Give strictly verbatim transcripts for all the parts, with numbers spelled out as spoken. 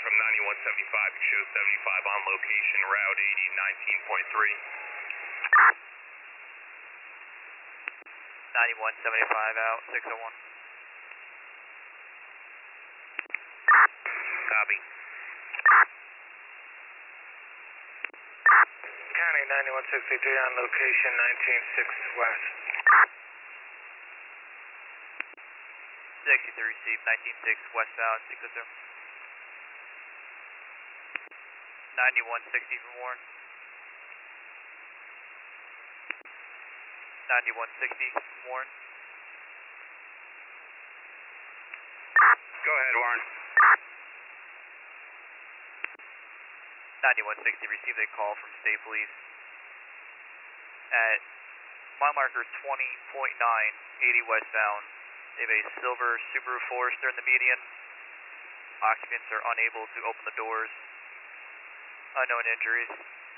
from ninety-one seventy-five. It shows seventy-five on location, route eighty, nineteen point three. ninety-one seventy-five out, six oh one. Copy. County ninety-one sixty-three on location, nineteen six west. sixty-three received, nineteen six westbound, six oh two. ninety-one sixty from Warren. ninety-one sixty from Warren. Go ahead, Warren. ninety-one sixty received a call from State Police at mile marker twenty point nine, eighty westbound. They have a silver Subaru Forester in the median. Occupants are unable to open the doors. Unknown injuries.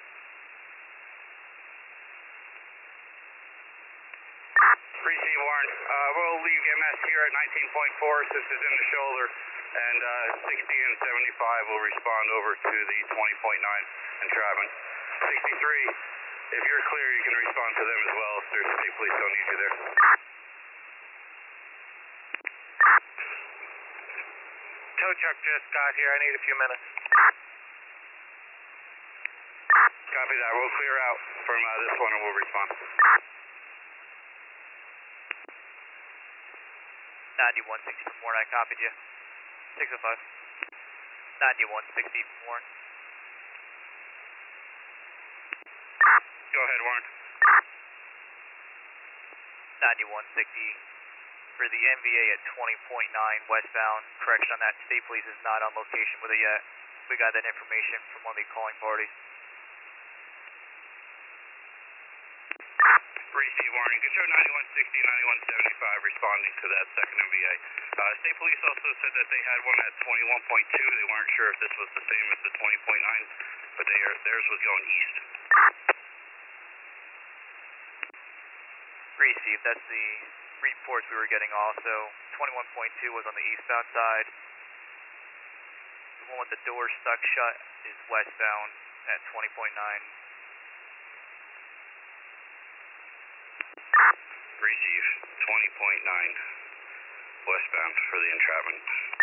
Receive, Warren. Uh, we'll leave M S here at nineteen point four. This is in the shoulder. And uh, sixty and seventy-five will respond over to the twenty point nine entrapment. sixty-three, if you're clear, you can respond to them as well if there's state police don't need you there. Tow truck just got here. I need a few minutes. Copy that. We'll clear out from uh, this one and we'll respond. ninety-one sixty from Warren, I copied you. six oh five. ninety-one sixty from Warren. Go ahead, Warren. ninety-one sixty for the M V A at twenty point nine westbound. Correction on that, State Police is not on location with it yet. We got that information from one of the calling parties. Receive, Warren. You can show ninety-one sixty, ninety-one seventy-five responding to that second M V A. Uh, State Police also said that they had one at twenty-one point two. They weren't sure if this was the same as the twenty point nine, but they are, theirs was going east. Received. That's the reports we were getting also. twenty-one point two was on the eastbound side. The one with the door stuck shut is westbound at twenty point nine. Receive twenty point nine westbound for the entrapment.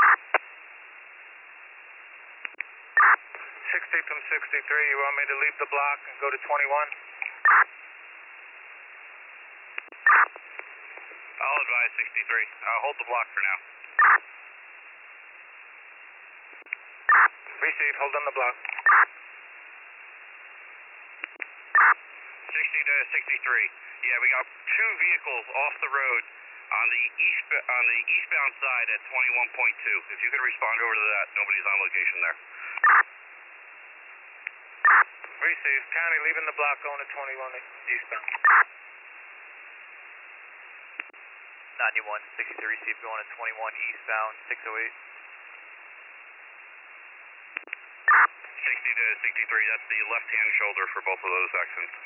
sixty from sixty-three, you want me to leave the block and go to twenty-one? I'll advise sixty-three. Uh, hold the block for now. Receive, hold on the block. sixty to sixty-three. Yeah, we got two vehicles off the road on the east on the eastbound side at twenty-one point two. If you could respond over to that, nobody's on location there. Receive, county leaving the block going to twenty-one eastbound. ninety-one sixty-three received going to twenty-one eastbound, six oh eight. sixty to sixty-three, that's the left-hand shoulder for both of those accidents.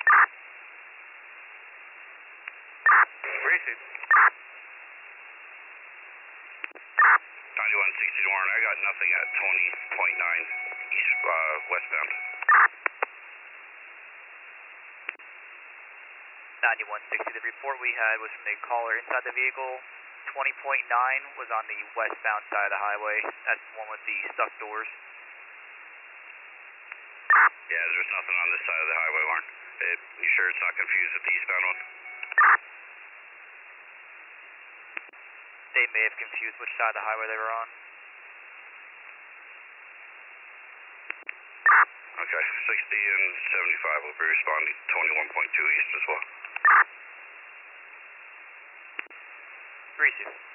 Receive. ninety-one sixty to Warren, I got nothing at twenty point nine east, uh, westbound. ninety-one sixty, the report we had was from the caller inside the vehicle. twenty point nine was on the westbound side of the highway. That's the one with the stuck doors. Yeah, there's nothing on this side of the highway, Warren. It, you sure it's not confused with the eastbound one? They may have confused which side of the highway they were on. Okay, sixty and seventy-five will be responding twenty-one point two east as well. Receive.